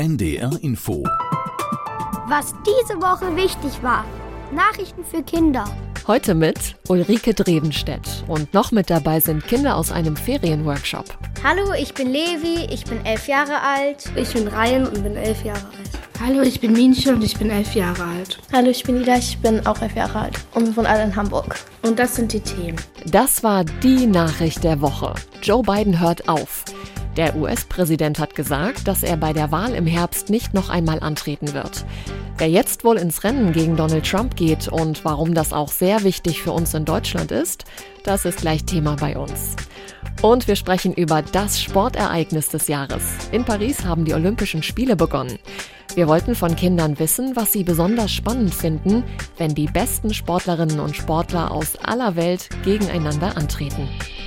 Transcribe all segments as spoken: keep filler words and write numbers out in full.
N D R Info. Was diese Woche wichtig war. Nachrichten für Kinder. Heute mit Ulrike Drevenstedt. Und noch mit dabei sind Kinder aus einem Ferienworkshop. Hallo, ich bin Levi, ich bin elf Jahre alt. Ich bin Ryan und bin elf Jahre alt. Hallo, ich bin Minche und ich bin elf Jahre alt. Hallo, ich bin Ida, ich bin auch elf Jahre alt und wir wohnen alle in Hamburg. Und das sind die Themen. Das war die Nachricht der Woche. Joe Biden hört auf. Der U S-Präsident hat gesagt, dass er bei der Wahl im Herbst nicht noch einmal antreten wird. Wer jetzt wohl ins Rennen gegen Donald Trump geht und warum das auch sehr wichtig für uns in Deutschland ist, das ist gleich Thema bei uns. Und wir sprechen über das Sportereignis des Jahres. In Paris haben die Olympischen Spiele begonnen. Wir wollten von Kindern wissen, was sie besonders spannend finden, wenn die besten Sportlerinnen und Sportler aus aller Welt gegeneinander antreten.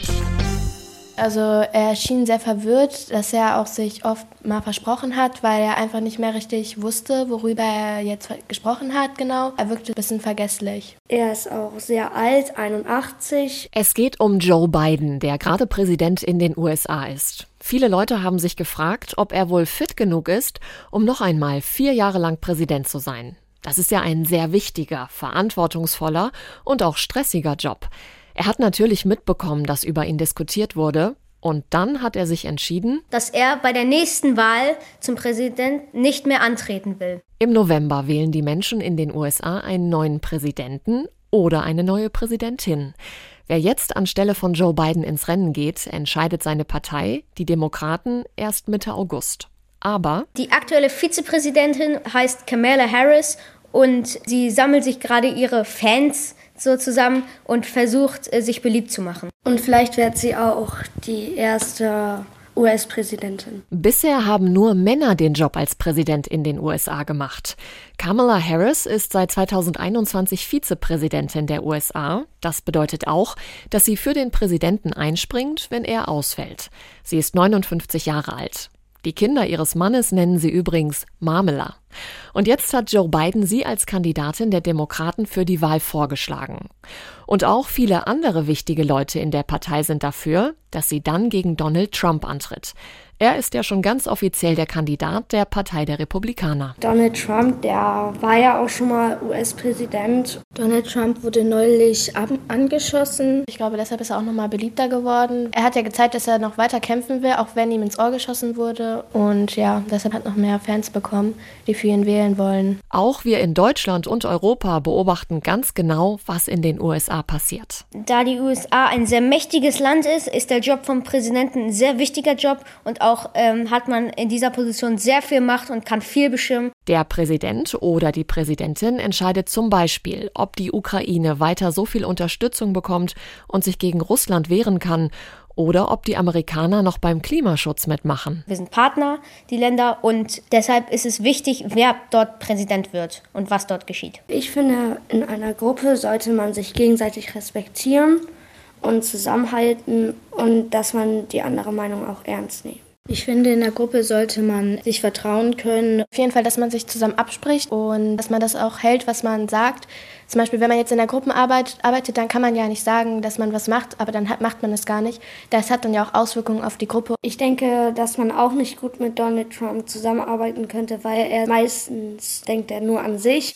Also er schien sehr verwirrt, dass er auch sich oft mal versprochen hat, weil er einfach nicht mehr richtig wusste, worüber er jetzt gesprochen hat genau. Er wirkte ein bisschen vergesslich. Er ist auch sehr alt, einundachtzig. Es geht um Joe Biden, der gerade Präsident in den U S A ist. Viele Leute haben sich gefragt, ob er wohl fit genug ist, um noch einmal vier Jahre lang Präsident zu sein. Das ist ja ein sehr wichtiger, verantwortungsvoller und auch stressiger Job. Er hat natürlich mitbekommen, dass über ihn diskutiert wurde. Und dann hat er sich entschieden, dass er bei der nächsten Wahl zum Präsident nicht mehr antreten will. Im November wählen die Menschen in den U S A einen neuen Präsidenten oder eine neue Präsidentin. Wer jetzt anstelle von Joe Biden ins Rennen geht, entscheidet seine Partei, die Demokraten, erst Mitte August. Aber die aktuelle Vizepräsidentin heißt Kamala Harris und sie sammelt sich gerade ihre Fans so zusammen und versucht, sich beliebt zu machen. Und vielleicht wird sie auch die erste U S-Präsidentin. Bisher haben nur Männer den Job als Präsident in den U S A gemacht. Kamala Harris ist seit zweitausendeinundzwanzig Vizepräsidentin der U S A. Das bedeutet auch, dass sie für den Präsidenten einspringt, wenn er ausfällt. Sie ist neunundfünfzig Jahre alt. Die Kinder ihres Mannes nennen sie übrigens Marmela. Und jetzt hat Joe Biden sie als Kandidatin der Demokraten für die Wahl vorgeschlagen. Und auch viele andere wichtige Leute in der Partei sind dafür, dass sie dann gegen Donald Trump antritt. Er ist ja schon ganz offiziell der Kandidat der Partei der Republikaner. Donald Trump, der war ja auch schon mal U S-Präsident. Donald Trump wurde neulich ab- angeschossen. Ich glaube, deshalb ist er auch nochmal beliebter geworden. Er hat ja gezeigt, dass er noch weiter kämpfen will, auch wenn ihm ins Ohr geschossen wurde. Und ja, deshalb hat er noch mehr Fans bekommen, die für ihn wählen wollen. Auch wir in Deutschland und Europa beobachten ganz genau, was in den U S A passiert. Da die U S A ein sehr mächtiges Land ist, ist der Job vom Präsidenten ein sehr wichtiger Job und auch ähm, hat man in dieser Position sehr viel Macht und kann viel bestimmen. Der Präsident oder die Präsidentin entscheidet zum Beispiel, ob die Ukraine weiter so viel Unterstützung bekommt und sich gegen Russland wehren kann oder ob die Amerikaner noch beim Klimaschutz mitmachen. Wir sind Partner, die Länder, und deshalb ist es wichtig, wer dort Präsident wird und was dort geschieht. Ich finde, in einer Gruppe sollte man sich gegenseitig respektieren und zusammenhalten und dass man die andere Meinung auch ernst nimmt. Ich finde, in der Gruppe sollte man sich vertrauen können. Auf jeden Fall, dass man sich zusammen abspricht und dass man das auch hält, was man sagt. Zum Beispiel, wenn man jetzt in der Gruppenarbeit arbeitet, dann kann man ja nicht sagen, dass man was macht, aber dann hat, macht man es gar nicht. Das hat dann ja auch Auswirkungen auf die Gruppe. Ich denke, dass man auch nicht gut mit Donald Trump zusammenarbeiten könnte, weil er meistens denkt er nur an sich.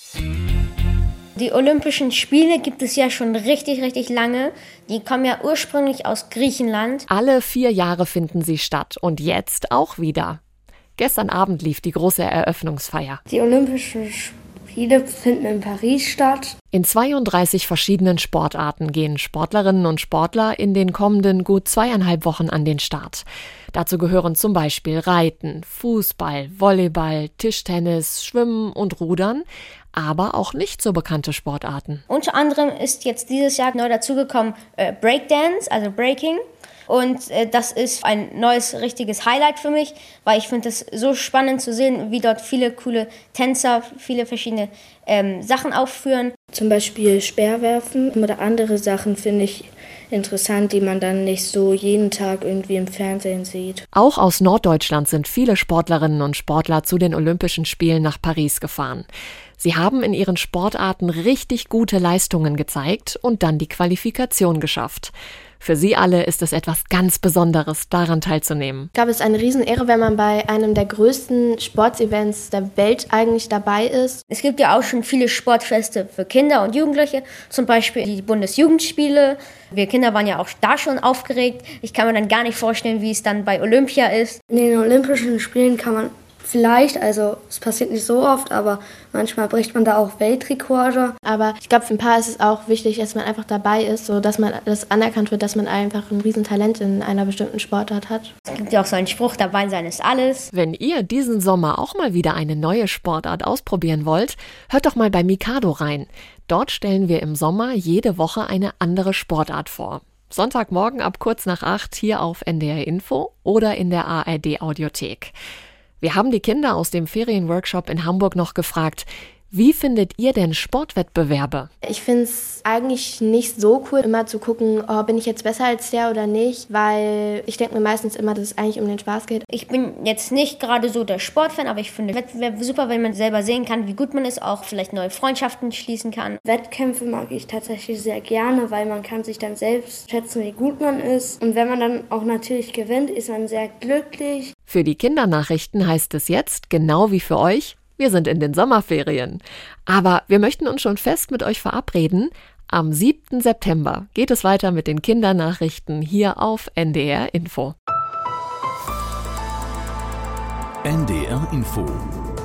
Die Olympischen Spiele gibt es ja schon richtig, richtig lange. Die kommen ja ursprünglich aus Griechenland. Alle vier Jahre finden sie statt und jetzt auch wieder. Gestern Abend lief die große Eröffnungsfeier. Die Olympischen Spiele finden in Paris statt. In zweiunddreißig verschiedenen Sportarten gehen Sportlerinnen und Sportler in den kommenden gut zweieinhalb Wochen an den Start. Dazu gehören zum Beispiel Reiten, Fußball, Volleyball, Tischtennis, Schwimmen und Rudern, aber auch nicht so bekannte Sportarten. Unter anderem ist jetzt dieses Jahr neu dazugekommen äh, Breakdance, also Breaking. Und äh, das ist ein neues, richtiges Highlight für mich, weil ich finde es so spannend zu sehen, wie dort viele coole Tänzer, viele verschiedene ähm, Sachen aufführen. Zum Beispiel Speerwerfen oder andere Sachen finde ich interessant, die man dann nicht so jeden Tag irgendwie im Fernsehen sieht. Auch aus Norddeutschland sind viele Sportlerinnen und Sportler zu den Olympischen Spielen nach Paris gefahren. Sie haben in ihren Sportarten richtig gute Leistungen gezeigt und dann die Qualifikation geschafft. Für sie alle ist es etwas ganz Besonderes, daran teilzunehmen. Ich glaube, es ist eine Riesenehre, wenn man bei einem der größten Sportevents der Welt eigentlich dabei ist. Es gibt ja auch schon viele Sportfeste für Kinder und Jugendliche, zum Beispiel die Bundesjugendspiele. Wir Kinder waren ja auch da schon aufgeregt. Ich kann mir dann gar nicht vorstellen, wie es dann bei Olympia ist. In den Olympischen Spielen kann man vielleicht, also es passiert nicht so oft, aber manchmal bricht man da auch Weltrekorde. Aber ich glaube, für ein paar ist es auch wichtig, dass man einfach dabei ist, so dass man das anerkannt wird, dass man einfach ein Riesentalent in einer bestimmten Sportart hat. Es gibt ja auch so einen Spruch, dabei sein ist alles. Wenn ihr diesen Sommer auch mal wieder eine neue Sportart ausprobieren wollt, hört doch mal bei Mikado rein. Dort stellen wir im Sommer jede Woche eine andere Sportart vor. Sonntagmorgen ab kurz nach acht hier auf N D R Info oder in der A R D Audiothek. Wir haben die Kinder aus dem Ferienworkshop in Hamburg noch gefragt, wie findet ihr denn Sportwettbewerbe? Ich finde es eigentlich nicht so cool, immer zu gucken, oh, bin ich jetzt besser als der oder nicht, weil ich denke mir meistens immer, dass es eigentlich um den Spaß geht. Ich bin jetzt nicht gerade so der Sportfan, aber ich finde Wettbewerbe super, wenn man selber sehen kann, wie gut man ist, auch vielleicht neue Freundschaften schließen kann. Wettkämpfe mag ich tatsächlich sehr gerne, weil man kann sich dann selbst schätzen, wie gut man ist. Und wenn man dann auch natürlich gewinnt, ist man sehr glücklich. Für die Kindernachrichten heißt es jetzt, genau wie für euch, wir sind in den Sommerferien. Aber wir möchten uns schon fest mit euch verabreden. Am siebten September geht es weiter mit den Kindernachrichten hier auf N D R Info. N D R Info